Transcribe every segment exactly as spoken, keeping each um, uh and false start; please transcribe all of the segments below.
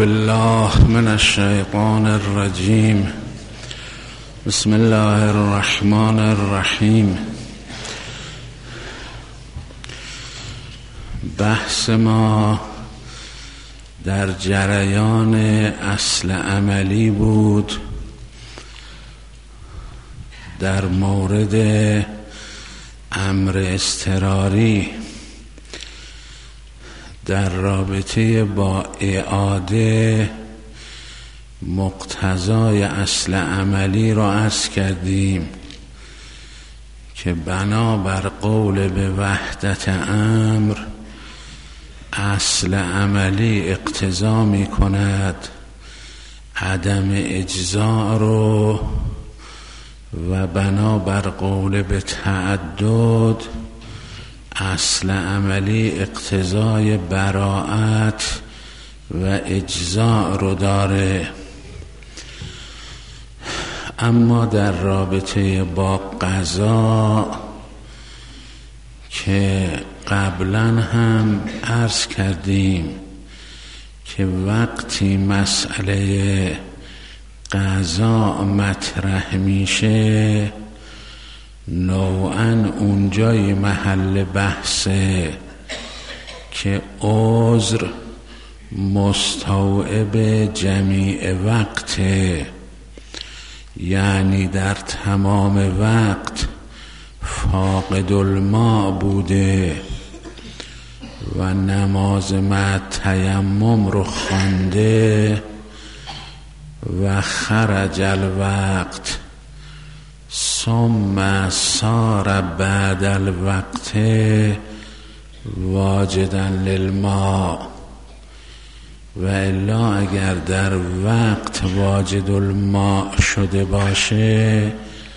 بالله من الشیطان الرجیم. بسم الله الرحمن الرحیم. بحث ما در جریان اصل عملی بود در مورد امر اضطراری در رابطه با اعاده مقتضای اصل عملی را عرض کردیم که بنابر قول به وحدت امر اصل عملی اقتضا می کند عدم اجزاء رو و بنابر قول به تعدد اصل عملی اقتضای براءت و اجزاء رو داره. اما در رابطه با قضا که قبلا هم عرض کردیم که وقتی مسئله قضا مطرح میشه نوعاً اونجای محل بحثه که عذر مستوعب جمیع وقته، یعنی در تمام وقت فاقد الماء بوده و نماز مع تیمم رو خوانده و خرج الوقت ثم صار بعد الوقت واجدا للماء، و الا اگر در وقت واجد الماء شده باشه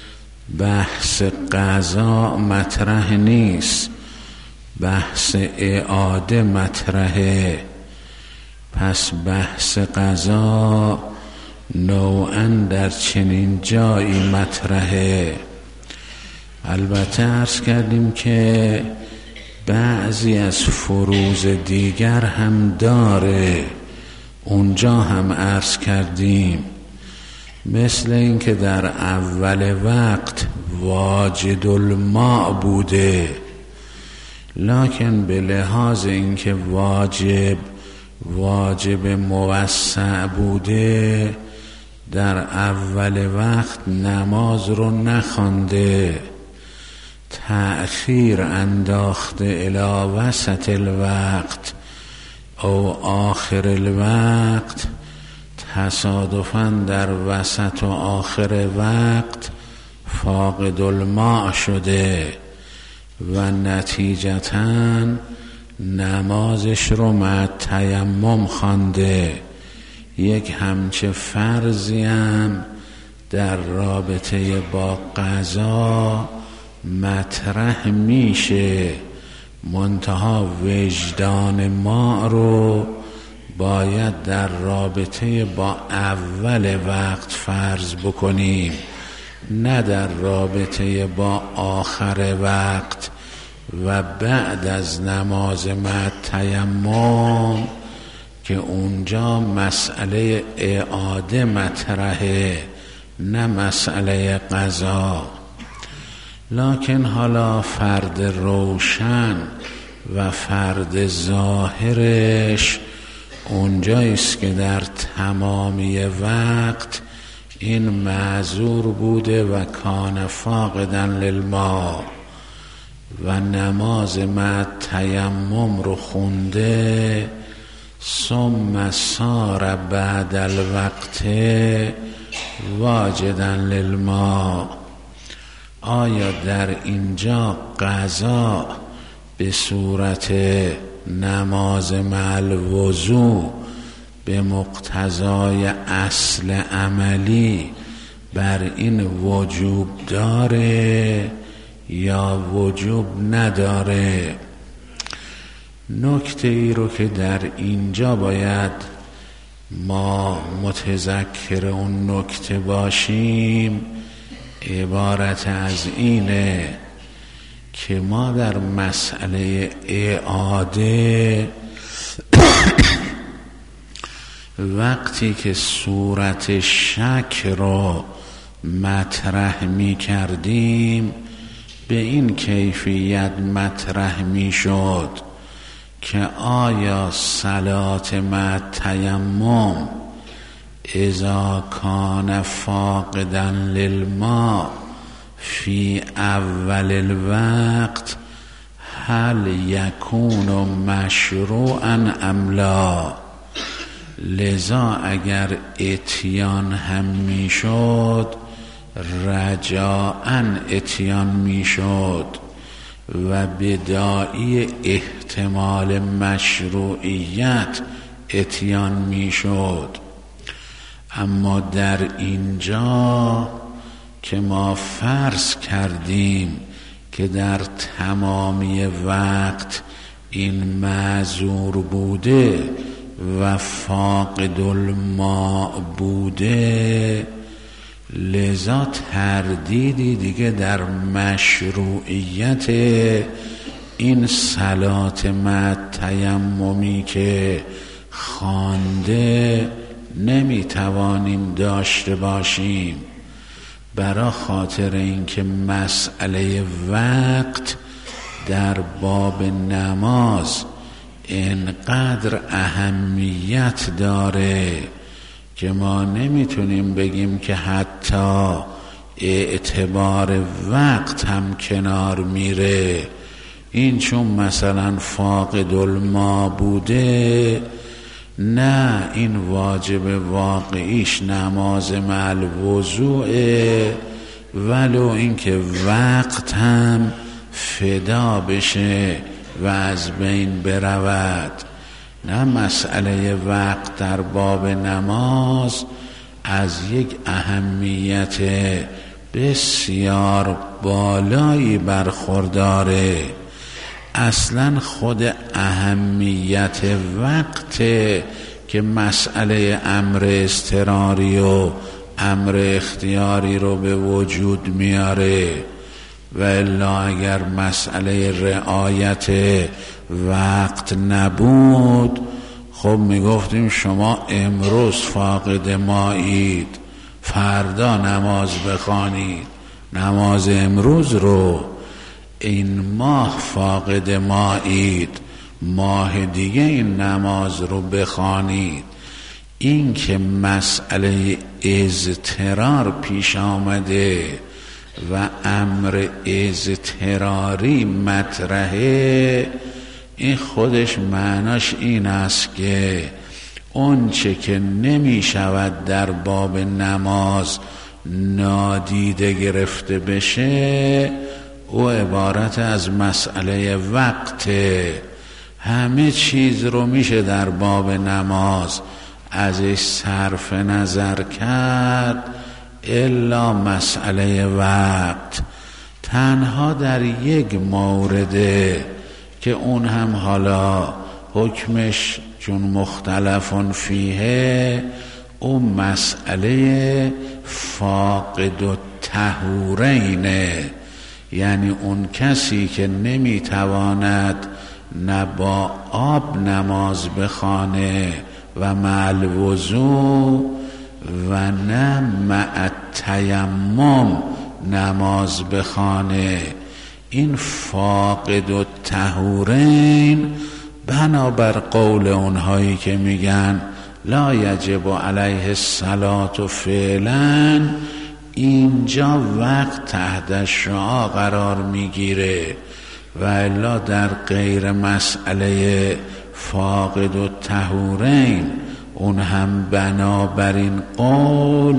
بحث قضا مطرح نیست، بحث اعاده مطرحه. پس بحث قضا نوعاً در چنین جایی مطرحه. البته عرض کردیم که بعضی از فروض دیگر هم داره، اونجا هم عرض کردیم، مثل این که در اول وقت واجد الماء بوده، لکن به لحاظ این که واجب واجب موسع بوده در اول وقت نماز رو نخوانده، تأخیر انداخته الی وسط الوقت او آخر الوقت، تصادفاً در وسط و آخر وقت فاقد الماء شده و نتیجتاً نمازش رو مع تیمم خوانده. یک همچه فرضی هم در رابطه با قضا مطرح میشه، منتها وجدان ما رو باید در رابطه با اول وقت فرض بکنیم، نه در رابطه با آخر وقت و بعد از نماز مع تیمم که اونجا مسئله اعاده مطرحه نه مسئله قضا. لکن حالا فرد روشن و فرد ظاهرش اونجایست که در تمامی وقت این معذور بوده و کان فاقدا للماء و نماز مع تیمم رو خونده ثم صار بعد الوقت واجدا للماء. آیا در اینجا قضا به صورت نماز مع الوضو به مقتضای اصل عملی بر این وجوب داره یا وجوب نداره؟ نکته ای رو که در اینجا باید ما متذکر اون نکته باشیم عبارت از اینه که ما در مسئله اعاده وقتی که صورت شک رو مطرح می کردیم به این کیفیت مطرح می شد که آیا صلات مع تیمم اذا کان فاقدا للماء فی اول الوقت هل یکون مشروعا ام لا؟ لذا اگر اتیان هم می شد رجاءً اتیان می شد و بداعی احتمال مشروعیت اتیان می شد. اما در اینجا که ما فرض کردیم که در تمامی وقت این معذور بوده و فاقد الماء بوده، لذا تردیدی دیگه در مشروعیت این صلات مع تیممی که خوانده نمیتوانیم داشته باشیم، برای خاطر اینکه مسئله وقت در باب نماز اینقدر اهمیت داره که ما نمیتونیم بگیم که حتی اعتبار وقت هم کنار میره. این چون مثلا فاقد الماء بوده، نه، این واجب واقعیش نماز مع الوضوعه، ولو اینکه وقت هم فدا بشه و از بین برود. نه، مسئله وقت در باب نماز از یک اهمیت بسیار بالایی برخورداره. اصلا خود اهمیت وقت که مسئله امر اضطراری و امر اختیاری رو به وجود میاره، و الا اگر مسئله رعایت وقت نبود خب میگفتیم شما امروز فاقد مایید، فردا نماز بخوانید، نماز امروز رو، این ماه فاقد مایید، ماه دیگه این نماز رو بخوانید. این که مسئله اضطرار پیش آمده و امر اضطراری مطرحه، این خودش معناش این است که اون چه که نمی شود در باب نماز نادیده گرفته بشه او عبارت از مسئله وقت. همه چیز رو میشه در باب نماز ازش صرف نظر کرد الا مسئله وقت. تنها در یک مورده که اون هم حالا حکمش چون مختلفون فیه، اون مسئله فاقد الطهورینه، یعنی اون کسی که نمیتواند نه با آب نماز بخوانه و مع الوضوء و نه مع التیمم نماز بخوانه. این فاقد الطهورین بنابر قول اونهایی که میگن لا یجب علیه الصلاة فعلا، اینجا وقت تحت شعاع قرار میگیره، و الا در غیر مسئله فاقد الطهورین اون هم بنابراین قول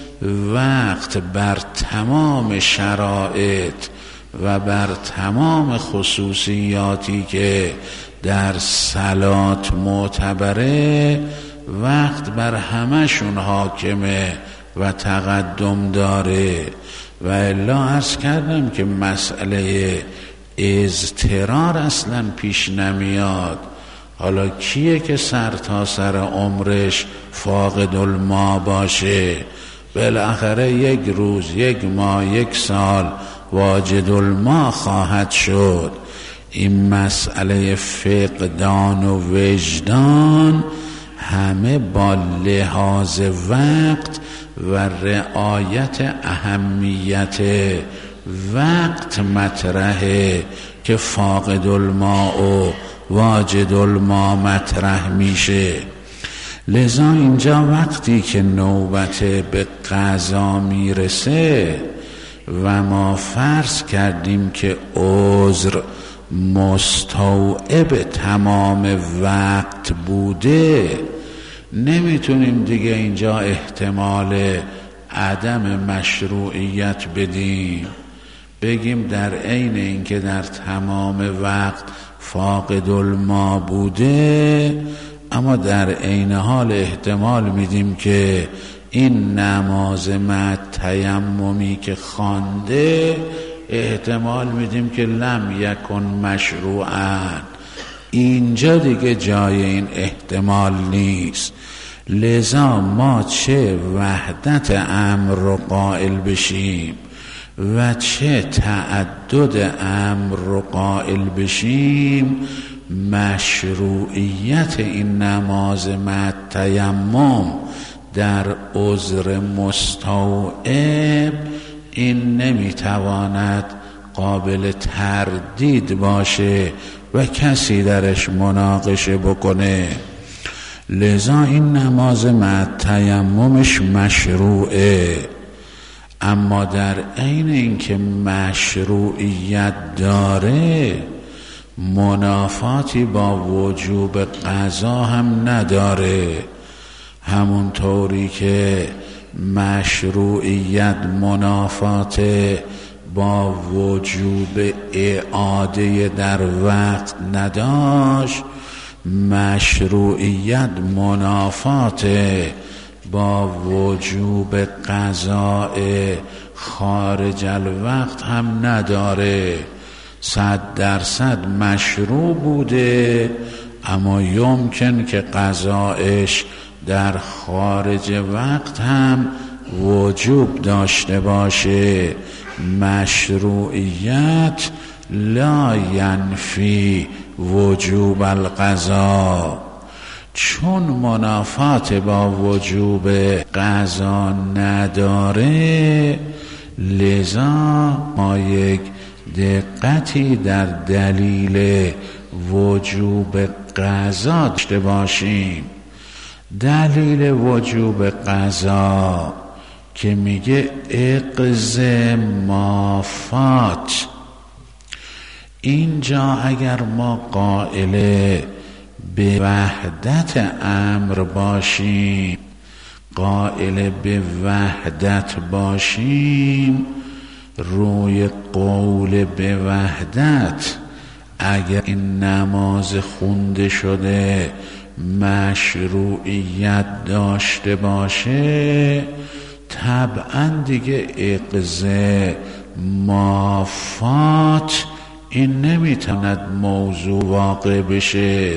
وقت بر تمام شرایط و بر تمام خصوصیاتی که در صلات معتبره وقت بر همشون حاکمه و تقدم داره. و الا عرض کردم که مسئله اضطرار اصلا پیش نمیاد. حالا کیه که سر تا سر عمرش فاقد الماء باشه؟ بالاخره یک روز، یک ماه، یک سال واجد الماء خواهد شد. این مسئله فقدان و وجدان همه با لحاظ وقت و رعایت اهمیت وقت مطرحه که فاقد الماء و واجد الماء مطرح میشه. لذا اینجا وقتی که نوبت به قضا میرسه و ما فرض کردیم که عذر مستوعب تمام وقت بوده، نمیتونیم دیگه اینجا احتمال عدم مشروعیت بدیم، بگیم در عین اینکه در تمام وقت فاقد الماء بوده، اما در عین حال احتمال میدیم که این نماز مع تیممی که خوانده احتمال میدیم که لم یکن مشروعا. اینجا دیگه جای این احتمال نیست. لذا ما چه وحدت امر رو قائل بشیم و چه تعدد امر رو قائل بشیم، مشروعیت این نماز مع تیمم در عذر مستوعب این نمیتواند قابل تردید باشه و کسی درش مناقشه بکنه. لذا این نماز مع تیممش مشروعه، اما در عین اینکه مشروعیت داره منافاتی با وجوب قضا هم نداره. همون طوری که مشروعیت منافات با وجوب اعاده در وقت نداشت، مشروعیت منافات با وجوب قضاء خارج الوقت هم نداره. صد درصد مشروع بوده، اما یمکن که قضایش در خارج وقت هم وجوب داشته باشه. مشروعیت لا ینفی وجوب القضا. چون منافات با وجوب قضا نداره، لذا ما یک دقتی در دلیل وجوب قضا داشته باشیم. دلیل وجوب قضا که میگه اقض ما فات، اینجا اگر ما قائل به وحدت امر باشیم، قائل به وحدت باشیم، روی قول به وحدت اگر این نماز خونده شده مشروعیت داشته باشه، طبعا دیگه اقض ما فات این نمیتواند موضوع واقع بشه،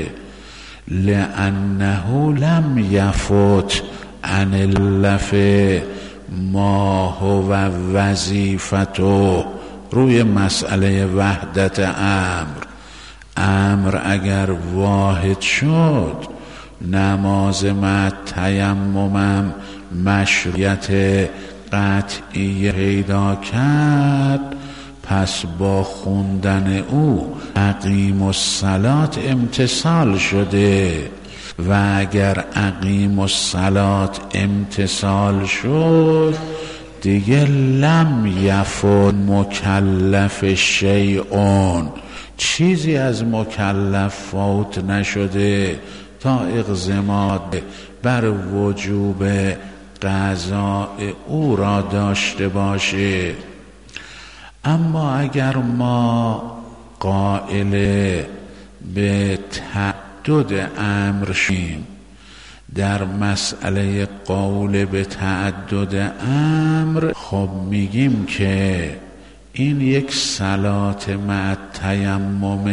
لانه لم یفوت عن اللف ما هو وظیفته. روی مسئله وحدت امر، امر اگر واحد شد، نماز مع تیممم مشروعیت قطعی پیدا کرد، پس با خوندن او اقیم الصلات امتثال شده، و اگر اقیم الصلات امتثال شد دیگه لم یفوت مکلف شیئون، چیزی از مکلف فوت نشده تا اقزامات بر وجوب قضاء او را داشته باشه. اما اگر ما قائل به تعدد امر شیم، در مسئله قول به تعدد امر، خب میگیم که این یک صلات مع تیمم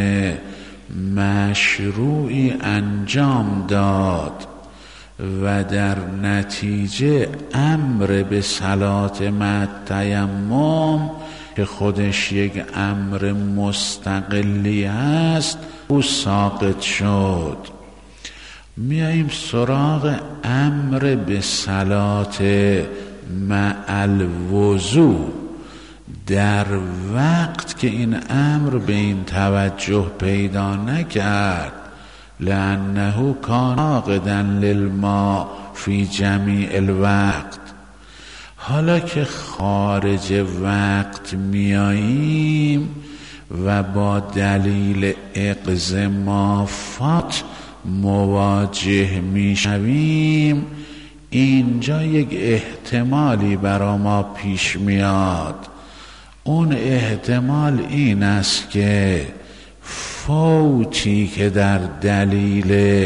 مشروعی انجام داد و در نتیجه امر به صلات مع تیمم که خودش یک امر مستقلی هست او ساقط شد. میاییم سراغ امر به صلات مع الوضو. در وقت که این امر به این توجه پیدا نکرد، لأنه کان عاقدا للماء فی جمیع الوقت، حالا که خارج وقت میاییم و با دلیل اقزمافات مواجه میشویم، اینجا یک احتمالی برای ما پیش میاد. اون احتمال این است که فوتی که در دلیل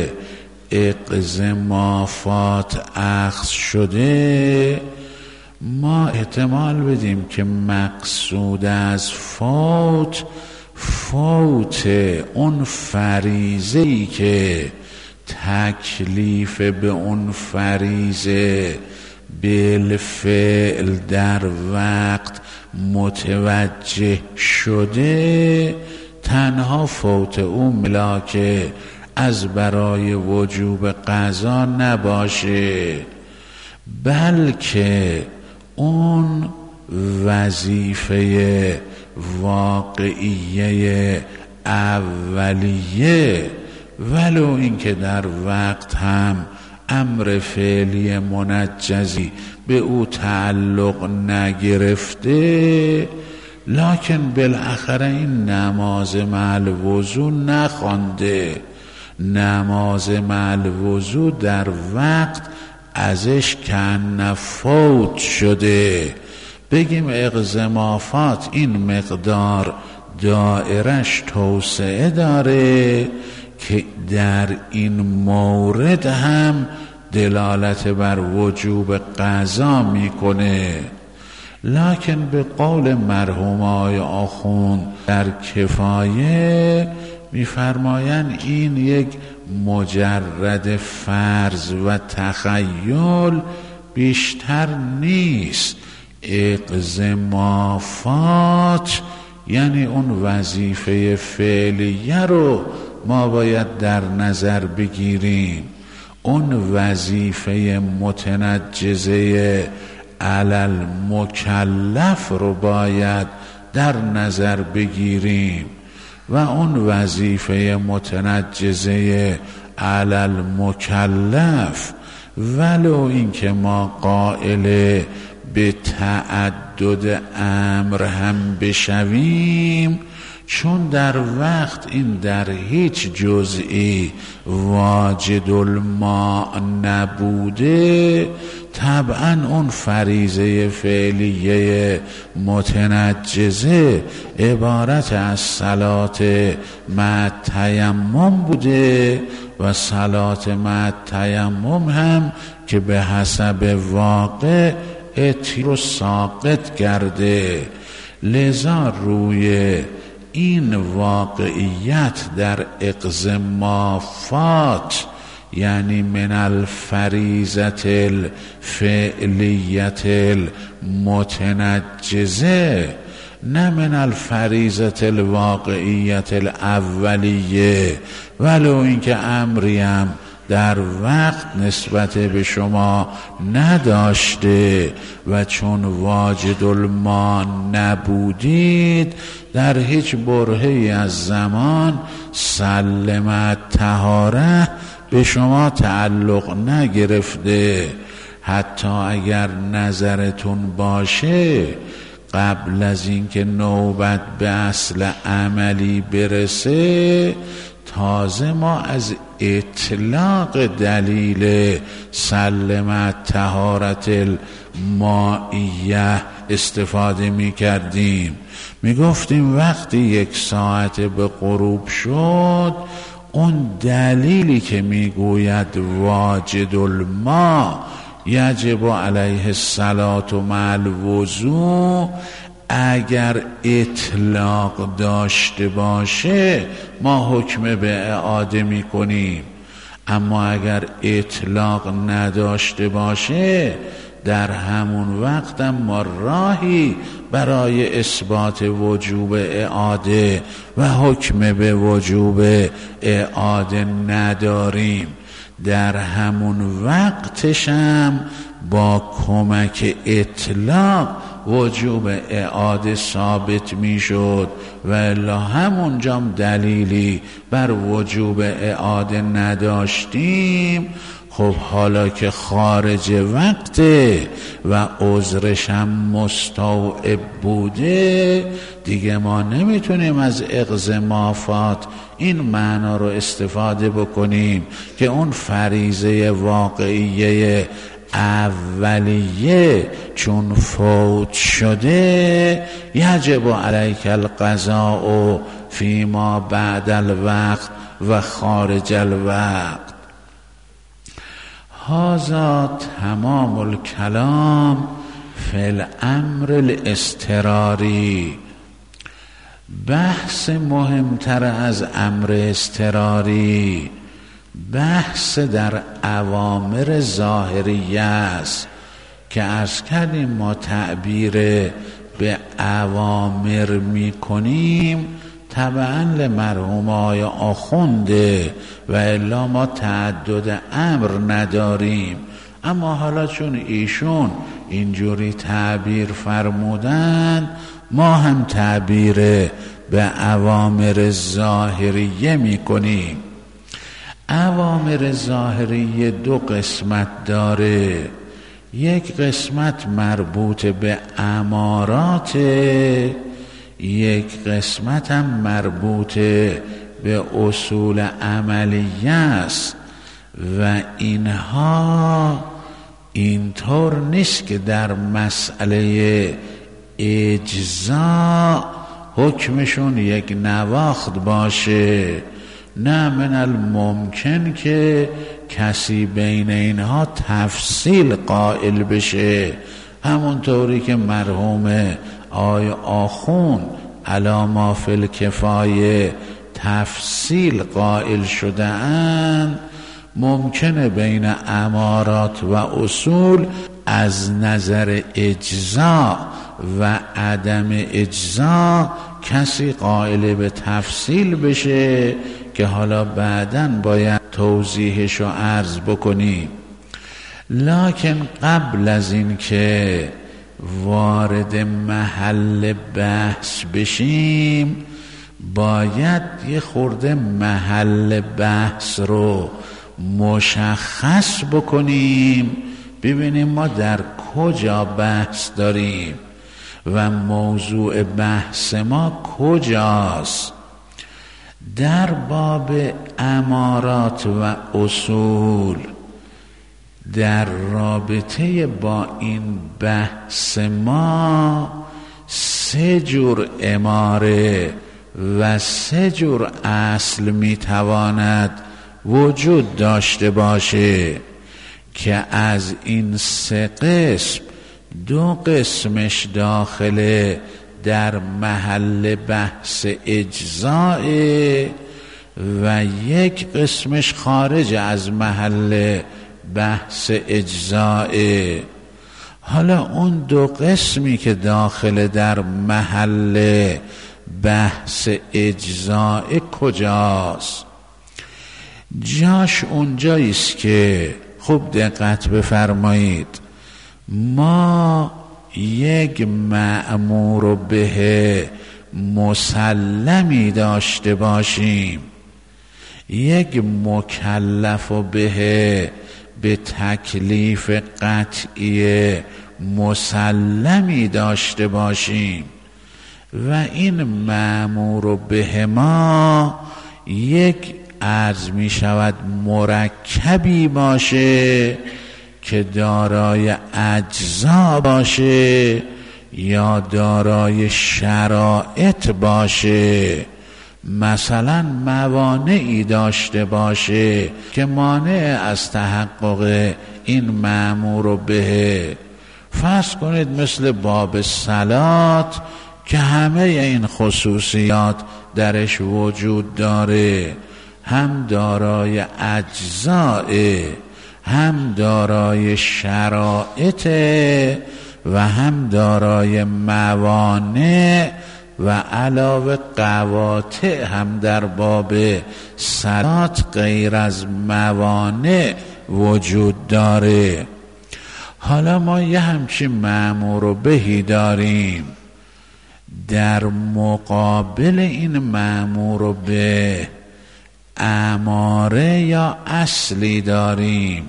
اقزمافات اخذ شده، ما احتمال بدیم که مقصود از فوت فوت اون فریضه‌ای که تکلیف به اون فریضه بالفعل در وقت متوجه شده، تنها فوت او ملاک از برای وجوب قضا نباشه، بلکه اون وظیفه واقعیه اولیه، ولو اینکه در وقت هم امر فعلی منجزی به او تعلق نگرفته، لکن بالاخره این نماز مع الوضو نخوانده. نماز مع الوضو در وقت ازش کن فوت شده. بگیم اقزمافات این مقدار دائرش توسعه داره که در این مورد هم دلالت بر وجوب قضا میکنه، لکن به قول مرحومای آخوند در کفایه میفرمایند این یک مجرد فرض و تخیل بیشتر نیست. اقزمافات یعنی اون وظیفه فعلیه رو ما باید در نظر بگیریم، اون وظیفه متنجزه علل مکلف رو باید در نظر بگیریم و اون وظیفه متنجزه علل مکلف ولو اینکه ما قائل به تعدد امر هم بشویم، چون در وقت این در هیچ جزئی واجد الماء نبوده، طبعا اون فریضه فعلیه متنجزه عبارت از صلات مع تیمم بوده و صلات مع تیمم هم که به حسب واقع اتیر و ساقط کرده. لذا روی این واقعیت در اقزمافات یعنی من الفریضة الفعلیة المتنجزه، نه من الفریضة الواقعیة الاولیه، ولو اینکه امریم در وقت نسبت به شما نداشته و چون واجد الماء نبودید در هیچ برهه‌ای از زمان سلمت طهاره به شما تعلق نگرفته. حتی اگر نظرتون باشه قبل از اینکه نوبت به اصل عملی برسه، تازه ما از اطلاق دلیل سلمت طهارت المائیه استفاده می کردیم. می گفتیم وقتی یک ساعت به غروب شد، اون دلیلی که می گوید واجد الماء یجب علیه الصلاة مع الوضو، اگر اطلاق داشته باشه ما حکم به اعاده می کنیم، اما اگر اطلاق نداشته باشه در همون وقت ما راهی برای اثبات وجوب اعاده و حکم به وجوب اعاده نداریم. در همون وقتشم با کمک اطلاق وجوب اعاده ثابت می شد و الا همونجام دلیلی بر وجوب اعاده نداشتیم. خب حالا که خارج وقته و عذرشم مستوعب بوده، دیگه ما نمیتونیم از اقضمافات این معنا رو استفاده بکنیم که اون فریضه واقعیه اولیه چون فوت شده یجب علیک القضاء فیما بعد الوقت و خارج الوقت. هذا تمام الکلام فی الامر الاضطراری. بحث مهمتر از امر اضطراری بحث در اوامر ظاهریه است که عرض کردیم ما تعبیر به اوامر می کنیم طبعا لمرحوم آقای آخونده و الا ما تعدد امر نداریم. اما حالا چون ایشون اینجوری تعبیر فرمودن ما هم تعبیر به اوامر ظاهریه می کنیم. اوامر ظاهریه دو قسمت داره. یک قسمت مربوط به امارات، یک قسمت هم مربوط به اصول عملیه است و اینها اینطور نیست که در مسئله اجزا حکمشون یک نواخت باشه. نه، من الممکن که کسی بین اینها تفصیل قائل بشه، همونطوری که مرحوم آقای آخون علی ما فی الکفایه تفصیل قائل شده اند. ممکنه بین امارات و اصول از نظر اجزا و عدم اجزا کسی قائل به تفصیل بشه که حالا بعداً باید توضیحش رو عرض بکنیم. لکن قبل از این که وارد محل بحث بشیم باید یه خورده محل بحث رو مشخص بکنیم، ببینیم ما در کجا بحث داریم و موضوع بحث ما کجاست. در باب امارات و اصول در رابطه با این بحث ما سه جور اماره و سه جور اصل میتواند وجود داشته باشه که از این سه قسم دو قسمش داخله در محل بحث اجزاء و یک قسمش خارج از محل بحث اجزاء. حالا اون دو قسمی که داخل در محل بحث اجزاء کجاست؟ جاش اونجاییست که خوب دقت بفرمایید ما یک مأمور به مسلمی داشته باشیم، یک مکلف به به تکلیف قطعی مسلمی داشته باشیم و این مأمور به ما یک عرض می شود مرکبی باشه که دارای اجزا باشه یا دارای شرایط باشه، مثلا موانعی داشته باشه که مانع از تحقق این مأمور به. فرض کنید مثل باب صلات که همه این خصوصیات درش وجود داره، هم دارای اجزاء هم دارای شرایط و هم دارای موانع و علاوه قواطع هم در باب صلات غیر از موانع وجود داره. حالا ما یه همچین مأمور بهی داریم، در مقابل این مأمور به اماره یا اصلی داریم.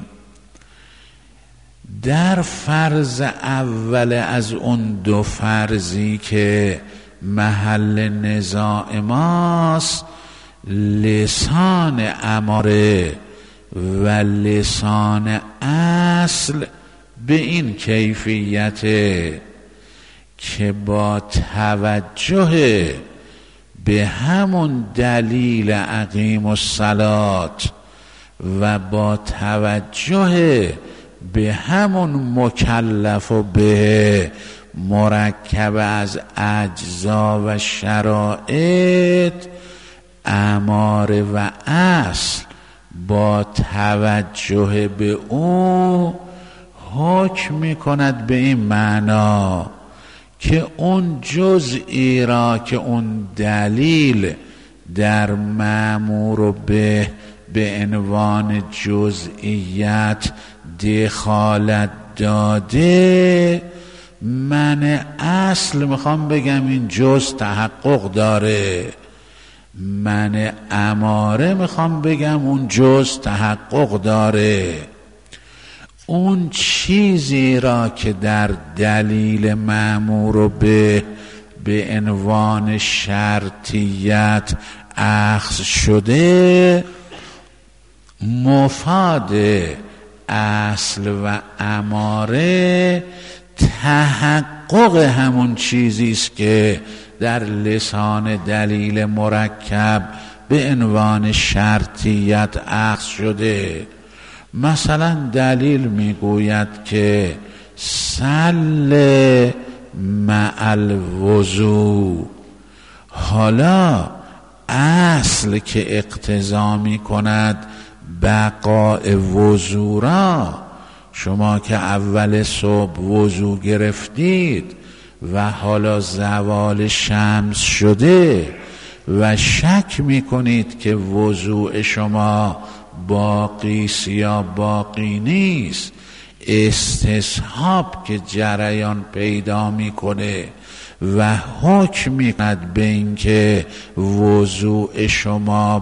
در فرض اول از اون دو فرضی که محل نزاع ماست، لسان اماره و لسان اصل به این کیفیت که با توجه به همون دلیل اقیم الصلات و با توجه به همون مکلف و به مرکب از اجزا و شرایط، اماره و اصل با توجه به او حکم میکند به این معنا که اون جزئی را که اون دلیل در مأمور به به عنوان جزئیت دخالت داده، من اصل میخوام بگم این جز تحقق داره، من اماره میخوام بگم اون جز تحقق داره. اون چیزی را که در دلیل مأمور به به عنوان شرطیت اخذ شده، مفاد اصل و اماره تحقق همون چیزی است که در لسان دلیل مرکب به عنوان شرطیت اخذ شده. مثلا دلیل میگوید که صل مع الوضو، حالا اصل که اقتضا میکند بقاء وضو را، شما که اول صبح وضو گرفتید و حالا زوال شمس شده و شک میکنید که وضوء شما باقی است یا باقی نیست، استصحاب که جریان پیدا میکنه و حکم میکند به این که وضوء شما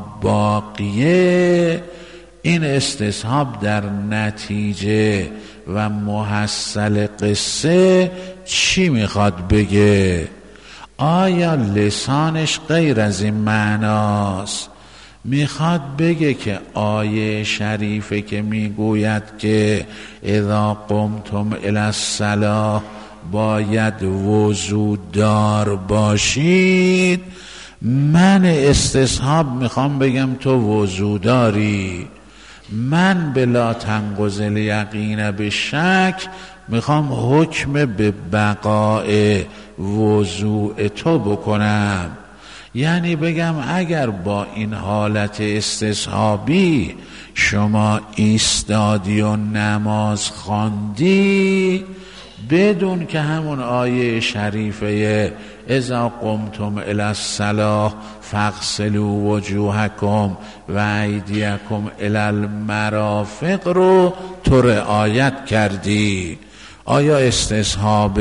باقیه، این استصحاب در نتیجه و محصل قصه چی میخواد بگه؟ آیا لسانش غیر از این معناست؟ میخواد بگه که آیه شریفه که میگوید که اذا قمتم الی الصلاة باید وضو دار باشید، من استصحاب میخوام بگم تو وضو داری، من بلا تنقض الیقین به شک میخوام حکم به بقاء وضوء تو بکنم. یعنی بگم اگر با این حالت استصحابی شما ایستادی و نماز خواندی، بدون که همون آیه شریفه اذا قمتم الی الصلاة فاغسلوا وجوهکم و ایدیکم الی المرافق رو تو رعایت کردی، آیا استصحاب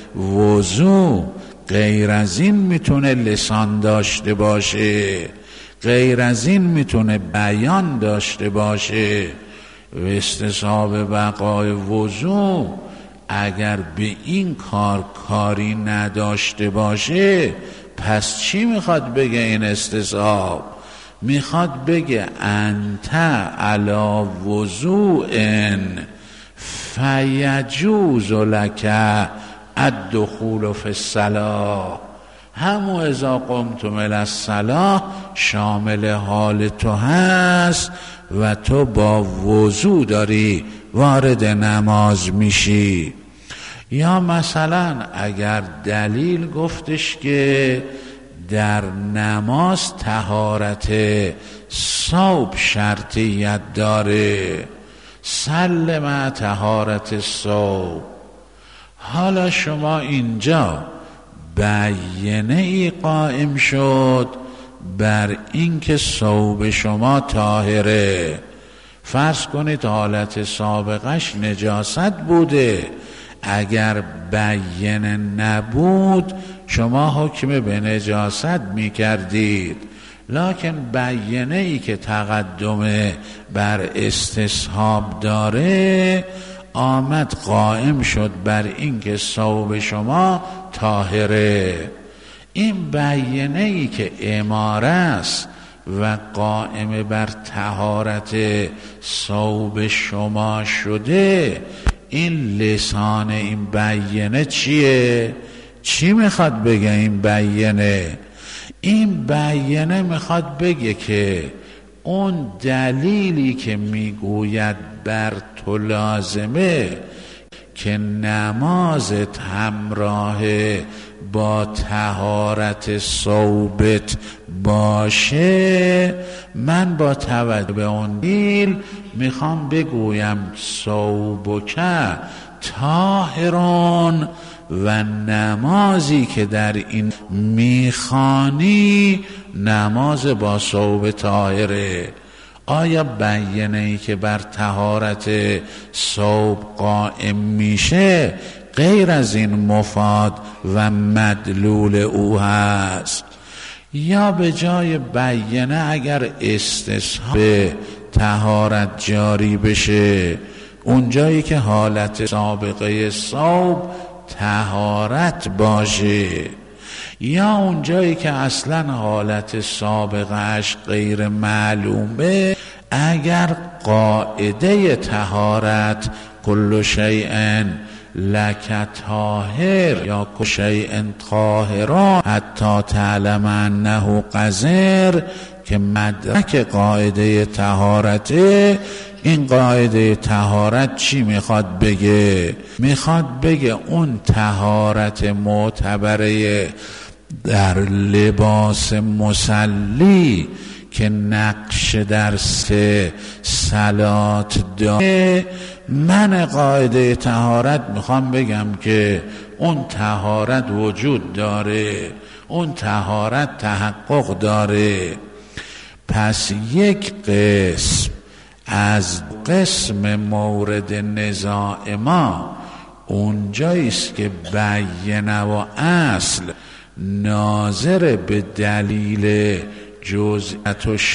وضو غیر از این میتونه لسان داشته باشه؟ غیر از این میتونه بیان داشته باشه؟ و استصحاب بقای وضو اگر به این کار کاری نداشته باشه، پس چی میخواد بگه این استصحاب؟ میخواد بگه انت علی وضوء فیجوز لک الدخول فی الصلاة، همو اذا قمتم الی الصلاة شامل حال تو هست و تو با وضو داری وارد نماز میشی. یا مثلا اگر دلیل گفتش که در نماز طهارت ثوب شرطیت داره، سلم طهارت ثوب، حالا شما اینجا بیینه ای قائم شد بر این که ثوب شما طاهره. فرض کنید حالت سابقش نجاست بوده، اگر بیینه نبود شما حکم به نجاست می کردید، لکن بیینه ای که تقدم بر استصحاب داره آمد قائم شد بر این که ثوب شما طاهره. این بیینه ای که اماره است و قائم بر طهارت ثوب شما شده، این لسان این بیینه چیه؟ چی میخواد بگه این بیینه؟ این بیینه میخواد بگه که اون دلیلی که میگوید بر تو لازمه که نمازت همراه با طهارت ثوبت باشه، من با توجه به اون دلیل میخوام بگویم ثوبک طاهرون، و نمازی که در این میخوانی نماز با ثوب طاهره. آیا بیینه ای که بر طهارت ثوب قائم میشه غیر از این مفاد و مدلول او هست؟ یا به جای بیینه اگر استصحاب طهارت جاری بشه، اونجایی که حالت سابقه ثوب طهارت باشه، یا اونجایی که اصلا حالت سابقهش غیر معلومه، اگر قاعده طهارت کل شیء لک طاهر یا کل شیء طاهر حتی تعلم انه قذر که مدرک قاعده طهارته، این قاعده طهارت چی میخواد بگه؟ میخواد بگه اون طهارت معتبره در لباس مصلی که نقش در سه صلات داره، من قاعده طهارت میخوام بگم که اون طهارت وجود داره، اون طهارت تحقق داره. پس یک قسم از قسم مورد نزاع ما اونجاییست که بیینه و اصل ناظر به دلیل جزئیت و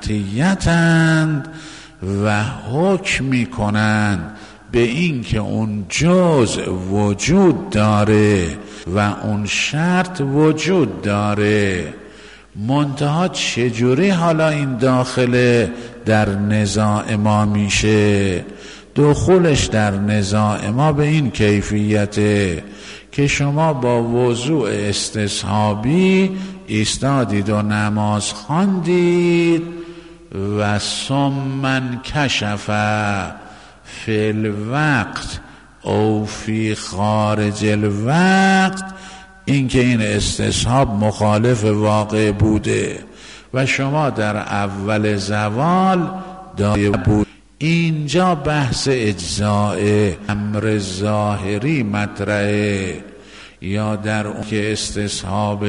شرطیتند و حکم میکنند به این که اون جزء وجود داره و اون شرط وجود داره. منتها چجوری حالا این داخله در نزاع ما میشه؟ دخولش در نزاع ما به این کیفیته که شما با وضوع استصحابی ایستادید و نماز خواندید و ثم کشف فی الوقت او فی خارج الوقت، این که این استصحاب مخالف واقع بوده و شما در اول زوال دایه بود. اینجا بحث اجزاء امر ظاهری مطرحه، یا در اون که استصحاب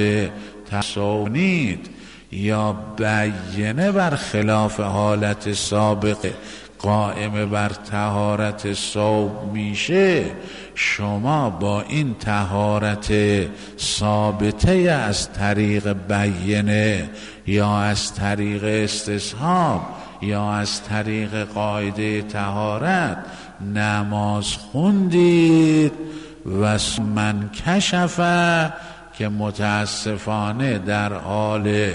تصونید یا بیینه بر خلاف حالت سابقه قائم بر طهارت ثوب میشه، شما با این طهارت ثابته از طریق بیینه یا از طریق استصحاب یا از طریق قاعده طهارت نماز خوندید و من کشفه که متاسفانه در حال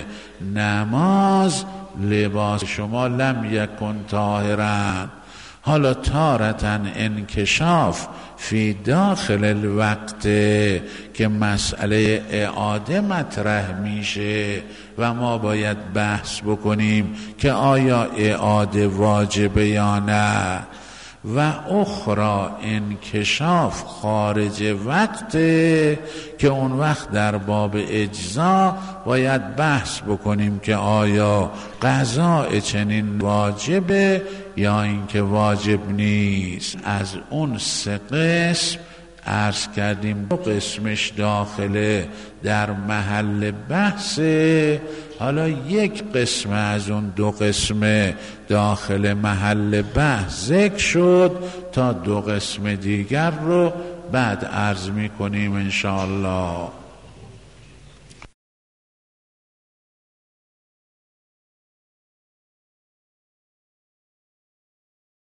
نماز لباس شما لم یکن طاهرا. حالا تارتن انکشاف فی داخل الوقت که مسئله اعاده مطرح میشه و ما باید بحث بکنیم که آیا اعاده واجبه یا نه، و اخرى انکشاف خارج وقت که اون وقت در باب اجزا باید بحث بکنیم که آیا قضاء چنین واجبه یا اینکه واجب نیست. از اون سه قسم عرض کردیم دو قسمش داخله در محل بحثه. حالا یک قسم از اون دو قسم داخل محل بحث ذکر شد تا دو قسم دیگر رو بعد عرض میکنیم انشاءالله.